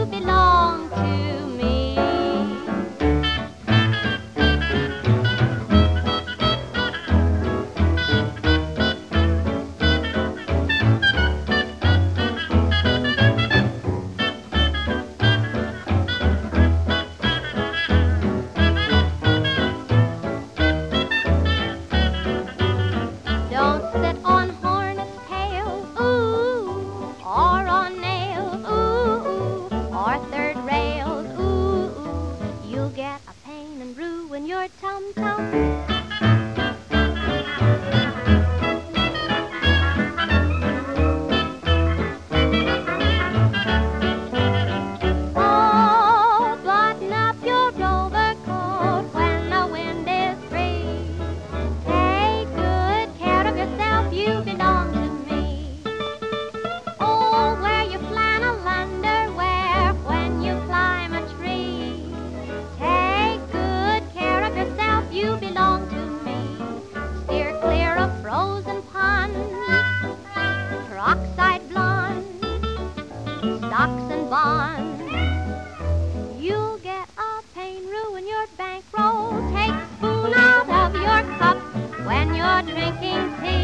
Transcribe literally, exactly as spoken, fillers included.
you belong to me. Don't sit on hornet's tail, ooh, or on nails, ooh, ooh, or third rails, ooh, ooh. You'll get a pain and ruin your tum-tum. Oh, button up your overcoat when the wind is free. Take good care of yourself, you belong to me. Oh, wear your flannel underwear when you climb a tree. Take good care of yourself, you belong to me. Steer clear of frozen ponds, peroxide blonde, stocks and bonds. You'll get a pain, ruin your bankroll. Take spoon out of your cup when you're drinking tea.